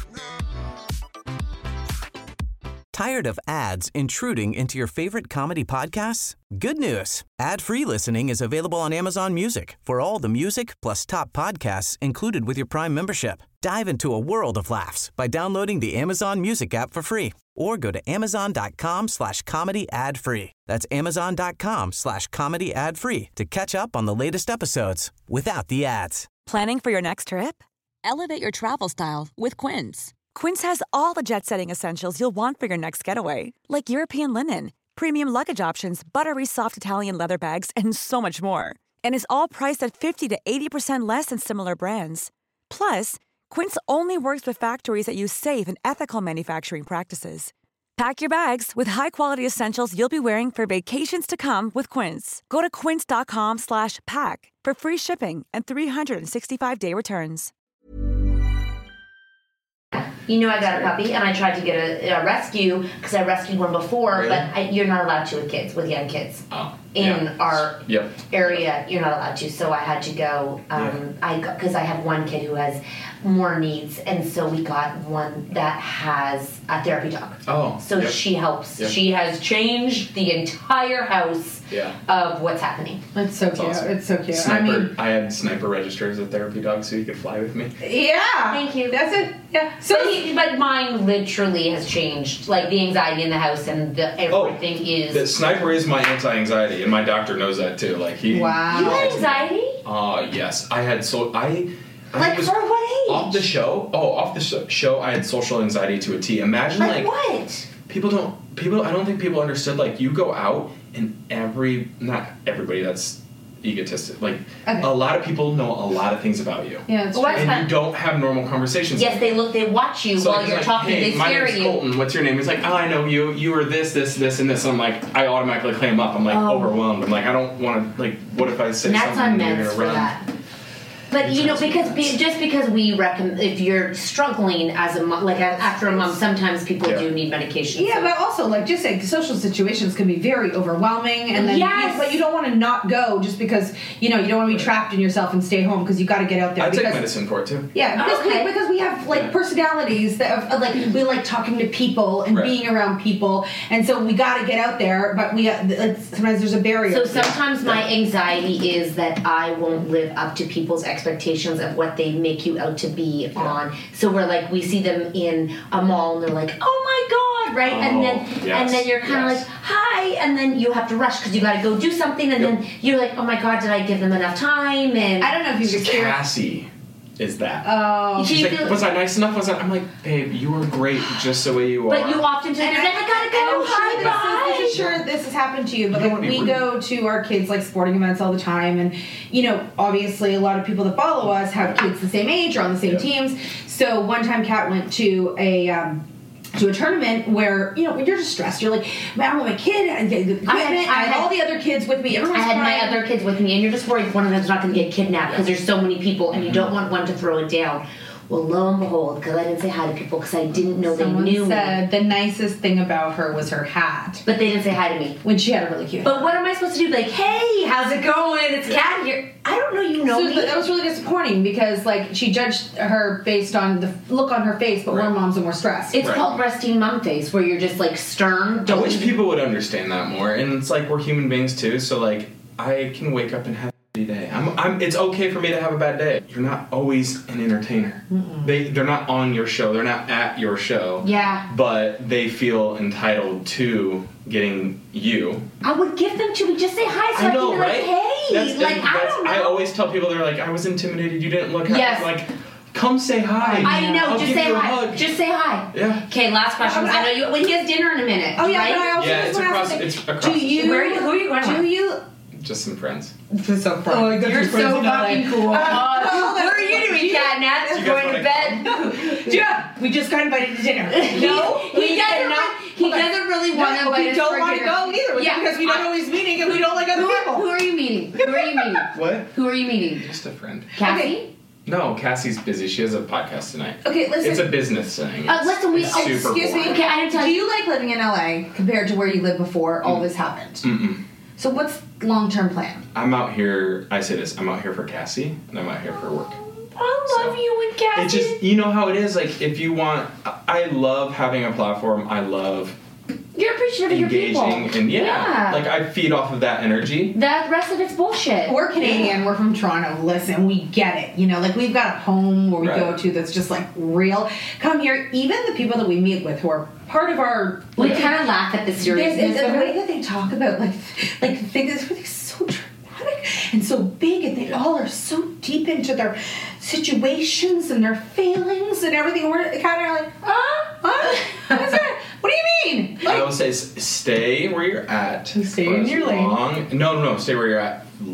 Tired of ads intruding into your favorite comedy podcasts? Good news. Ad-free listening is available on Amazon Music for all the music plus top podcasts included with your Prime membership. Dive into a world of laughs by downloading the Amazon Music app for free or go to amazon.com slash comedy ad free. That's amazon.com slash comedy ad free to catch up on the latest episodes without the ads.
Planning for your next trip? Elevate your travel style with Quince. Quince has all the jet-setting essentials you'll want for your next getaway, like European linen, premium luggage options, buttery soft Italian leather bags, and so much more. and is all priced at fifty to eighty percent less than similar brands. Plus, Quince only works with factories that use safe and ethical manufacturing practices. Pack your bags with high-quality essentials you'll be wearing for vacations to come with Quince. Go to quince.com slash pack for free shipping and three sixty-five day returns.
You know I got a puppy, and I tried to get a, a rescue because I rescued one before,
Really?
but I, you're not allowed to with kids, with young kids.
Oh,
In
yeah.
our
Yep.
area, you're not allowed to, so I had to go. Um, I because I have one kid who has more needs, and so we got one that has a therapy dog.
Oh,
so
yep.
she helps.
Yep.
She has changed the entire house
Yeah.
of what's happening.
It's so cute.
awesome.
It's so cute.
Sniper,
I mean,
I had Sniper register as a therapy dog so he could fly with me.
yeah.
Thank you.
That's it. Yeah.
So, but, he, but mine literally has changed. Like the anxiety in the house and the everything
Oh,
is.
The Sniper is my anti-anxiety, and my doctor knows that too. Like he.
Wow.
You had anxiety?
Uh yes, I had so I. I
Like
was
for what age?
Off the show. Oh, off the sh- show, I had social anxiety to a T. Imagine
Like
like,
what?
people don't people. I don't think people understood. Like you go out and every not everybody. That's egotistic. Like
Okay.
a lot of people know a lot of things about you.
Yeah, it's
Well,
true.
that's
And
fine.
you don't have normal conversations.
Yes, they look. They watch you
So
while
it's
you're
like,
talking.
hey,
They
my
stare
name's
at you.
Colton. What's your name? He's like, oh, I know you. You are this, this, this, and this. I'm like, I automatically claim up. I'm like
Oh.
overwhelmed. I'm like, I don't want to. Like, what if I say
And that's
something
on
and you're
meds
gonna
for
run?
that. But you know, because be, just because we recommend, if you're struggling as a mom, like after a mom, sometimes people
Yeah.
do need medication.
Yeah,
so-
but also, like, just like social situations can be very overwhelming, and then
Yes.
you, but you don't want to not go just because you know you don't want to be trapped in yourself and stay home because you got to get out there.
I take
because,
medicine for it too.
Yeah, because,
Okay.
we, because we have like
Yeah.
personalities that have, like we like talking to people and
Right.
being around people, and so we got to get out there. But we uh, it's, sometimes there's a barrier.
So sometimes my anxiety is that I won't live up to people's expectations of what they make you out to be on. So we're like, we see them in a mall and they're like, oh my god, right? and then
Oh, yes,
and then you're kind of
yes.
like, hi, and then you have to rush because you got to go do something, and
Yep.
then you're like, oh my god, did I give them enough time? And
I don't know if you've experienced.
Cassie is that.
Oh,
Do
She's
you
like,
feel-
was I nice enough? Was I? I'm like, babe, you are great just the way you are.
but you often do. You're like, I gotta go.
I'm sure
Hi,
this is,
bye.
I'm sure this has happened to you, but
You don't
like
wanna be
we
rude.
go to our kids like sporting events all the time, and you know, obviously a lot of people that follow us have kids the same age or on the same
Yeah.
teams. So one time, Kat went to a. Um, to a tournament where, you know, you're just stressed. You're like, man, I'm with my kid, and the equipment,
I had-
I
I
had
had-
all the other kids with me.
I
Everyone's
had my
crying.
other kids with me, and you're just worried one of them's not going to get kidnapped because there's so many people, and you don't want one to throw it down. Well, lo and behold, because I didn't say hi to people because I didn't know
Someone
they knew me,
said the nicest thing about her was her hat.
but they didn't say hi to me.
When she had a really cute
But
hat.
what am I supposed to do? Like, hey, how's it going? It's Kat here. I don't know. You know
So
me.
that was really disappointing because, like, she judged her based on the look on her face, but
Right.
we're moms and we're stressed.
It's
Right.
called breasting mom face, where you're just like stern.
I
Don't
wish people would understand that more. And it's like we're human beings too. So like I can wake up and have a shitty day. I'm, I'm. It's okay for me to have a bad day. You're not always an entertainer. They they're not on your show. They're not at your show.
Yeah.
But they feel entitled to getting you.
I would give them to me. Just say hi, so I,
I know,
can be
right?
like, hey,
That's-
like
and
I
that's-
don't know.
I always tell people they're like, I was intimidated. You didn't look at
Yes.
me. Like, come say hi.
I know.
I'll
just
give
say
you a
hi.
hug.
Just say hi.
Yeah.
Okay. Last question. I know you. When he has dinner in a minute.
Oh yeah,
right?
but I also
Yeah,
just
it's
want to
across-
ask,
it's
like,
across
do
the
you?
street. Where are you- who are you going
Do
with?
you?
Just some friends.
This so fun. Oh, I got
You're
your friends
so
in L A.
fucking cool.
Uh,
Uh,
oh,
what are you doing, Catnap?
You guys
Going to
wanna
bed?
Yeah, we just got invited to dinner.
No,
we
he doesn't.
cannot-
re- he
hold on.
doesn't really want to
No,
invite
we
us
don't
for
want to
dinner.
go either
Yeah,
because we don't
I-
know he's meeting and we don't like other
Who are,
people.
who are you meeting? Who are you meeting?
What?
Who are you meeting?
Just a friend.
Cassie?
Okay.
No, Cassie's busy. She has a podcast tonight.
Okay, listen.
It's a business thing.
Uh,
It's-
listen, we-
it's
oh,
super
Excuse me.
boring.
Okay, I didn't tell
Do
you.
you like living in L A compared to where you lived before all this happened?
Mm-mm.
So what's long-term plan?
I'm out here. I say this. I'm out here for Cassie, and I'm out here for work.
I love
So,
you and Cassie.
It just, you know how it is. Like, if you want, I love having a platform. I love
You're appreciative of your people.
engaging, and yeah,
Yeah.
like I feed off of that energy.
That rest of it's bullshit.
We're Canadian. We're from Toronto. Listen, we get it. You know, like we've got a home where we
Right.
go to that's just like real. Come here. Even the people that we meet with who are part of our.
We
like,
kind of laugh at the
There's-
seriousness
the
of
way
it.
that they talk about like like things everything's so dramatic and so big, and they all are so deep into their situations and their failings and everything. We're kind of like, ah, huh? What's that? What do you mean?
I always say, s- stay where you're at.
Stay
for
in
as
your lane.
long- No, no, no. Stay where you're at l-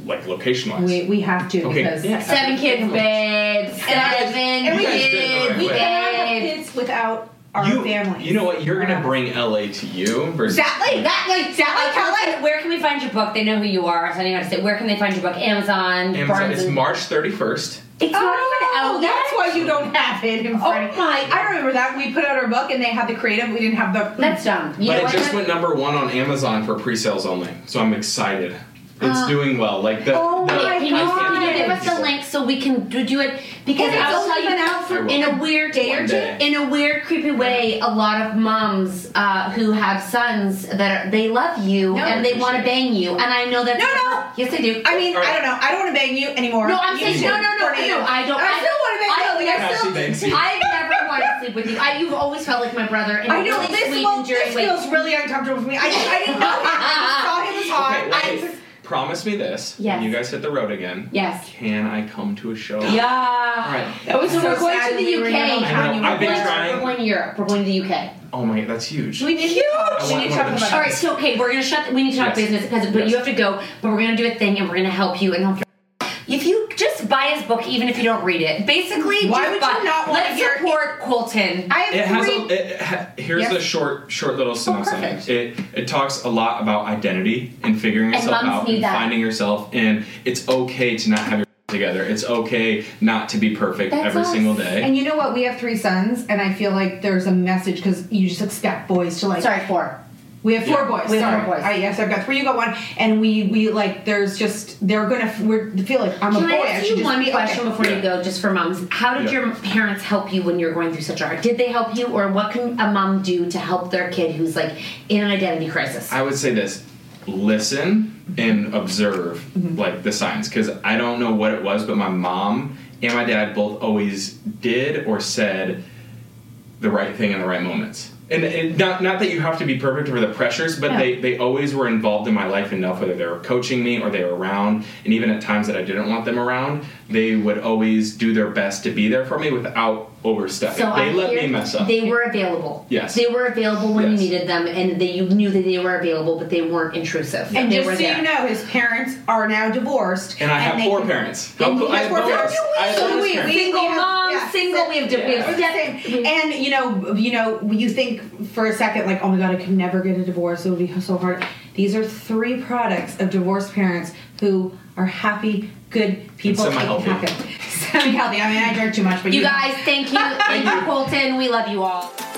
like location wise?
We we have to
Okay.
because
Yeah.
Seven kids, babe. Seven
and we
guys did it the
kids,
right
we
way.
cannot have kids without our
You,
families.
you know what? You're gonna bring L A to you versus.
Exactly. That like exactly.
Like,
Kelly.
Kelly, where can we find your book? They know who you are, so I don't know how to say. Where can they find your book? Amazon,
Amazon.
Barnes
It's
and-
March thirty-first.
It's not even out
Oh,
yet.
that's why you don't have it in front of
Oh my!
I remember that we put out our book and they had the creative. We didn't have the.
That's dumb. You
But
know
it
what?
just went number one on Amazon for pre-sales only, so I'm excited. It's
Uh,
doing well. Like the.
Oh
the
my! Can you,
I
can you
can't
give us the
people.
link so we can do, do it? Because
And it's
I'll
only
tell you,
been out for
I will.
in a weird
day or
One
two.
day.
in a weird, creepy way, a lot of moms uh, who have sons that are, they love you
No,
and they want to
appreciate
bang you, and I know that.
No, no.
Yes, they do.
I mean,
All right.
I don't know. I don't want to bang you anymore.
No, I'm
You
saying
do.
no, no, no,
Courtney.
no. I don't.
I still want to bang
I,
you. Like, I
Cassie
still.
bangs you.
I've never wanted to sleep with you. I, you've always felt like my brother. And
I know
really
this.
sweet
Well,
and endearing
this
way.
feels really uncomfortable for me. I, I didn't know. I saw him was hot.
Okay,
I
wait.
just.
Promise me this.
Yes.
When you guys hit the road again.
Yes.
Can I come to a show?
Yeah.
All right.
That was
So
so
we're going
sad
to the
when we
U
were
K.
young.
I know, I've been
We're
trying.
We're going to Europe. We're going to the U K.
Oh my, that's huge.
We need to talk.
I
We
want
need to
one
talk
of
about.
those.
All right, so okay, we're gonna shut. We need to talk
Yes.
business because, but
Yes.
you have to go. But we're gonna do a thing, and we're gonna help you. And help you. If you just buy his book, even if you don't read it, basically,
Why
just
would
buy,
you not want
let's
to hear-
support Colton.
I have
It has
three.
a. It, ha, here's
Yes.
a short, short little synopsis.
perfect.
it it talks a lot about identity and figuring
And
yourself
moms
out
need
and
that.
finding yourself, and it's okay to not have your together. It's okay not to be perfect
That's
every
us.
single day.
And you know what? We have three sons, and I feel like there's a message because you just expect boys to like.
Sorry, four.
We have four
Yeah.
boys.
We have
Sorry.
four boys.
I, yes, I've got three. You got one, and we we like. There's just they're gonna we're feel like I'm
Can
a boy.
I ask
should
you
just
one
be,
question
okay.
before you go, just for moms? How did
Yeah.
your parents help you when you're going through such a hard? Did they help you, or what can a mom do to help their kid who's like in an identity crisis?
I would say this: listen and observe
Mm-hmm.
like the signs, because I don't know what it was, but my mom and my dad both always did or said the right thing in the right moments. And, and not not that you have to be perfect for the pressures, but
Yeah.
they, they always were involved in my life enough, whether they were coaching me or they were around, and even at times that I didn't want them around, they would always do their best to be there for me without overstepping.
So
they
I
let
hear
me mess up.
They were available.
Yes.
They were available when
Yes.
you needed them, and they, you knew that they were available, but they weren't intrusive.
And
they
just
were
so
there.
you know, his parents are now divorced,
and I have
they
four
can-
parents.
And
How
you
cool- I
have
have
four
bonus-
parents?
I have
So
bonus
we-
parents.
we-
Single
have-
mom,
yeah,
single. We have, we
We're
have
the
step.
same. And you know, you know, you think for a second like, oh my god, I could never get a divorce. It would be so hard. These are three products of divorced parents who are happy, good people.
semi-healthy.
Happy. Semi-healthy. I mean, I drink too much, but
You
you
guys, thank you. Thank you, Colton. We love you all.